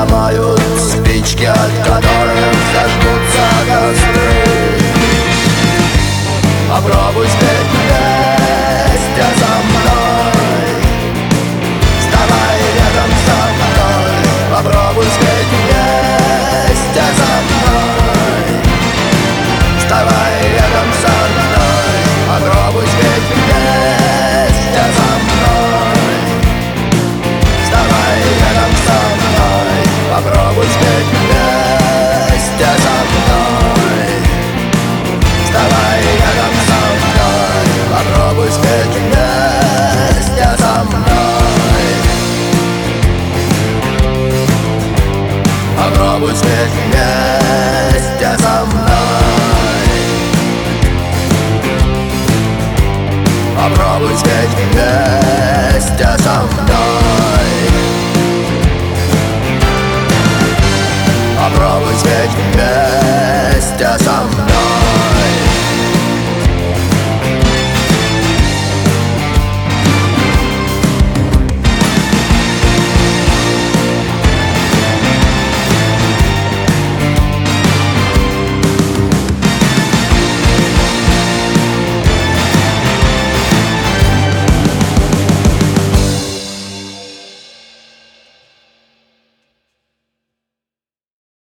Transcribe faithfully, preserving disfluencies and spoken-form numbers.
ломают спички, от которых зажгутся костры. Попробуй спеть вместе со мной, вставай рядом со мной. Попробуй спеть вместе со мной, вставай рядом со мной. Попробуй спеть вместе со мной, вставай рядом со мной. Попробуй спеть вместе со мной, вставай рядом со мной. Попробуй спеть вместе со мной, попробуй спеть вместе со мной, попробуй спеть вместе со мной, попробуй спеть вместе.